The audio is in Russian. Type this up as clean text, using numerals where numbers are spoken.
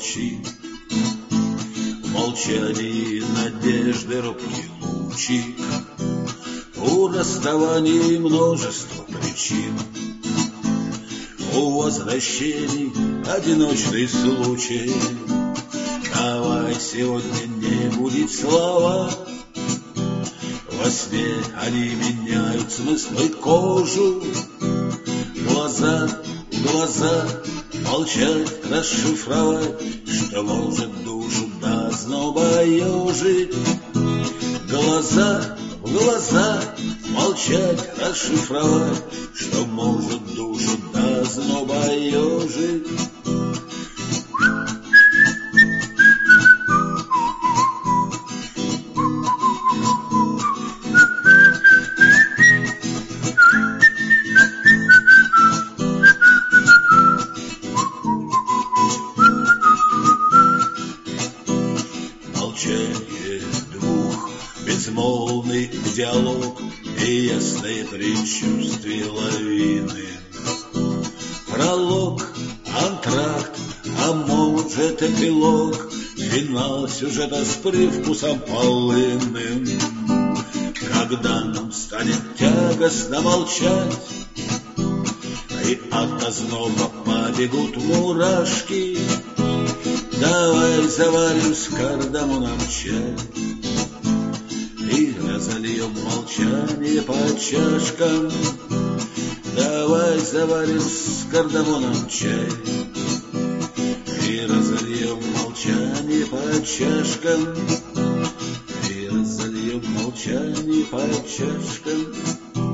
молчит. В молчании надежды робкий лучик. У расставаний множество причин. У возвращений одиночный случай. Давай сегодня не будить слова. Во сне они меняют смыслы кожу. Глаза в глаза молчать, расшифровать, что может душу до зноба ежить. Глаза в глаза молчать, расшифровать, что может душу до зноба ежить. Молчание двух, безмолвный диалог и ясные предчувствия лавины. Пролог, антракт, а может эпилог, финал сюжета с привкусом полынным. Когда нам станет тягостно молчать, и от озноба побегут мурашки, давай заварим с кардамоном чай и разольем молчание по чашкам. Давай заварим с кардамоном чай и разольем молчание по чашкам. И разольем молчание по чашкам.